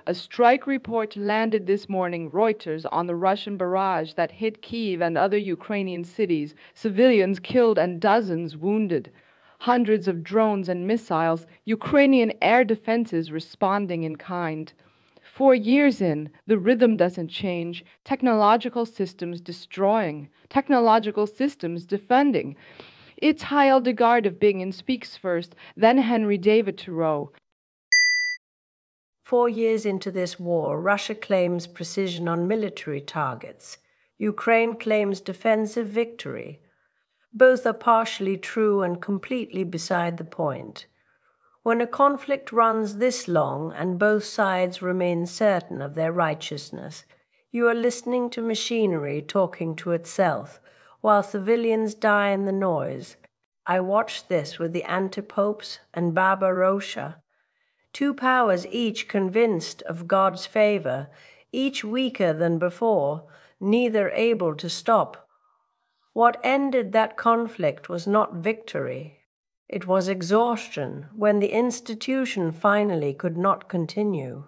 A strike report landed this morning, Reuters, on the Russian barrage that hit Kyiv and other Ukrainian cities. Civilians killed and dozens wounded. Hundreds of drones and missiles, Ukrainian air defenses responding in kind. 4 years in, the rhythm doesn't change. Technological systems destroying, technological systems defending. It's Hildegard of Bingen speaks first, then Henry David Thoreau. 4 years into this war, Russia claims precision on military targets. Ukraine claims defensive victory. Both are partially true and completely beside the point. When a conflict runs this long and both sides remain certain of their righteousness, you are listening to machinery talking to itself, while civilians die in the noise. I watched this with the antipopes and Barbarossa. Two powers each convinced of God's favor, each weaker than before, neither able to stop. What ended that conflict was not victory. It was exhaustion when the institution finally could not continue.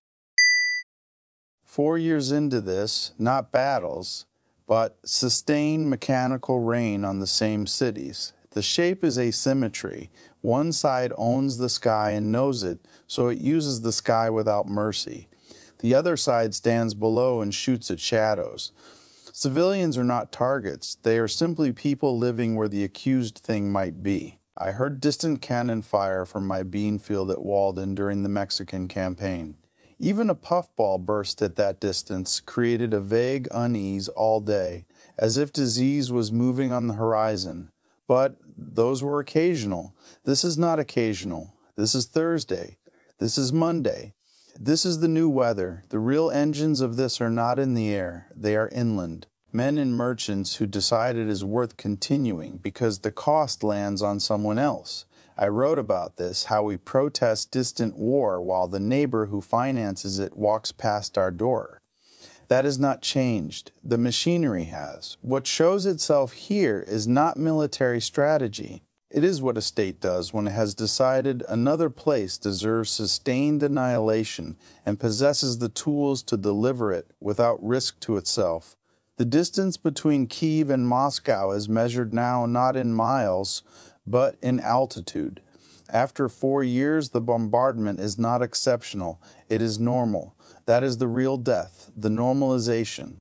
4 years into this, not battles, but sustained mechanical rain on the same cities. The shape is asymmetry. One side owns the sky and knows it, so it uses the sky without mercy. The other side stands below and shoots at shadows. Civilians are not targets. They are simply people living where the accused thing might be. I heard distant cannon fire from my bean field at Walden during the Mexican campaign. Even a puffball burst at that distance created a vague unease all day, as if disease was moving on the horizon. But those were occasional. This is not occasional. This is Thursday. This is Monday. This is the new weather. The real engines of this are not in the air. They are inland. Men and merchants who decide it is worth continuing because the cost lands on someone else. I wrote about this, how we protest distant war while the neighbor who finances it walks past our door. That has not changed. The machinery has. What shows itself here is not military strategy. It is what a state does when it has decided another place deserves sustained annihilation and possesses the tools to deliver it without risk to itself. The distance between Kyiv and Moscow is measured now not in miles, but in altitude. After 4 years, the bombardment is not exceptional. It is normal. That is the real death, the normalization.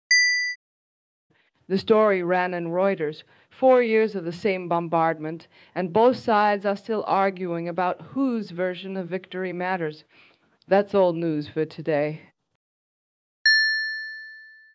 The story ran in Reuters. 4 years of the same bombardment, and both sides are still arguing about whose version of victory matters. That's old news for today.